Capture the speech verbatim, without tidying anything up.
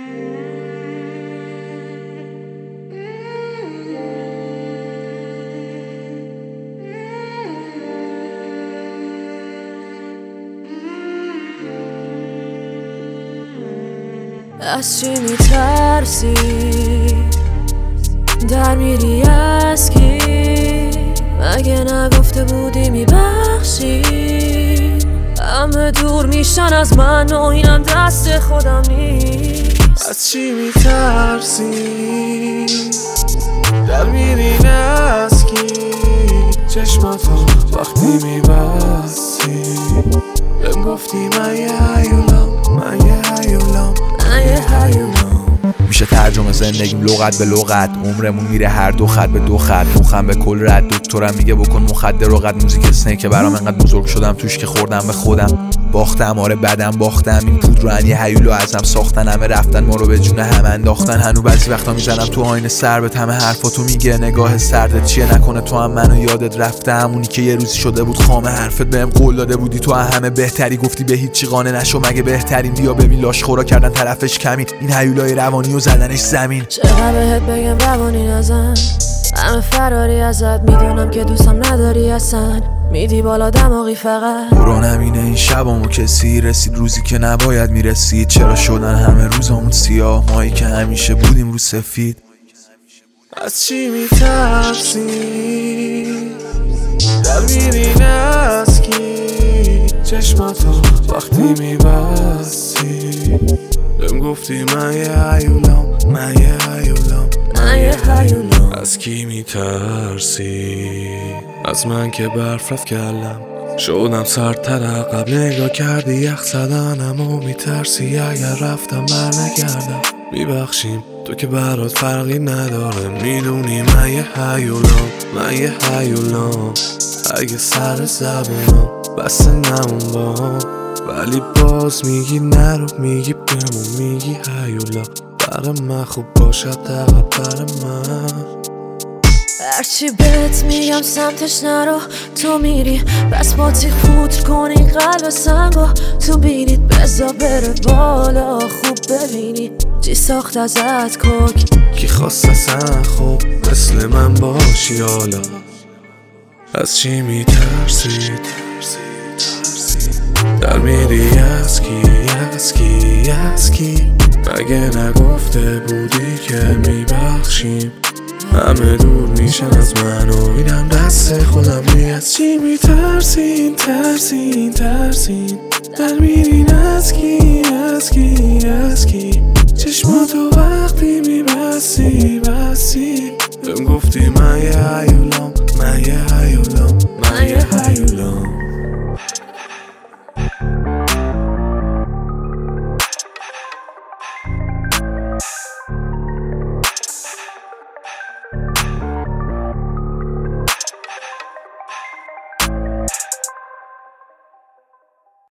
از چی میترسی؟ در میری از کی؟ مگه نگفته بودی میبخشی؟ همه دور میشن از من و اینم دست خودم نیست. از چی میترسی؟ در میری از کی؟ چشماتو وقتی میبستی بهم گفتی من یه هیولم، من یه هیولم، من یه هیولم. میشه ترجمه زندگیم لغت به لغت، عمرمون میره هر دو خط به دو خط، مخم به کل رد. دکترم میگه بکن مخدر و قد موزیک اسنیک که برام انقدر بزرگ شدم توش که خوردم به خودم. باختم آره بدم باختم، این پود رو یه هیولو ازم ساختن، همه رفتن ما رو به جون هم انداختن. هنو بعضی وقتا میزنم تو آینه سر به همه حرفاتو میگه نگاه سردت چیه، نکنه تو هم منو یادت رفته، همونی که یه روزی شده بود خامه حرفت بهم قول داده بودی تو همه بهتری، گفتی به هیچ چی قانع نشو مگه بهترین، بیا ببین لاش خورا کردن طرفش کمی، این هیولای روانی و زدنش زمین. چقدر بهت بگم روانی نزن، همه فراری ازت، میدونم که دوستم نداری اصلا، میدی بالا دماغی فقط. قرآنم اینه این شبامو کسی رسید روزی که نباید میرسید، چرا شدن همه روزامون سیاه مایی که همیشه بودیم رو سفید. از چی میترسی؟ در میری از کی؟ چشماتو وقتی میبستی بهم گفتی من یه هیولم، من یه هیولم، من یه هیولم. از کی میترسی؟ از من که برف رفت کلم، شدم سردتر قبل نگاه کردی یخ زدنم و میترسی اگر رفتم بر نگردم. میبخشیم تو که برات فرقی نداره، میدونی من یه هیولم، من یه هیولم، اگه سر زبونم بسته نمون با ولی باز میگی نرو، میگی بمون، میگی هیولا برای من خوب باشد دقیق برای من. هرچی بهت میگم سمتش نرو، تو میری بس با تیغ فوت کنی قلب سنگو، تو بینید بزا بره بالا خوب ببینی چی ساخت ازت کوک. کی خواست اصلا خوب مثل من باشی حالا؟ از چی میترسی؟ در میری از کی؟ از کی؟ از کی؟ مگه نگفته بودی که میبخشیم؟ همه دور میشن از من و اینم دست خودم نیست. از چی میترسین؟ ترسین ترسین در میرین از کی؟ از کی؟ از کی؟ چشماتو وقتی میبستی بستی بهم گفتی من یه هیولم،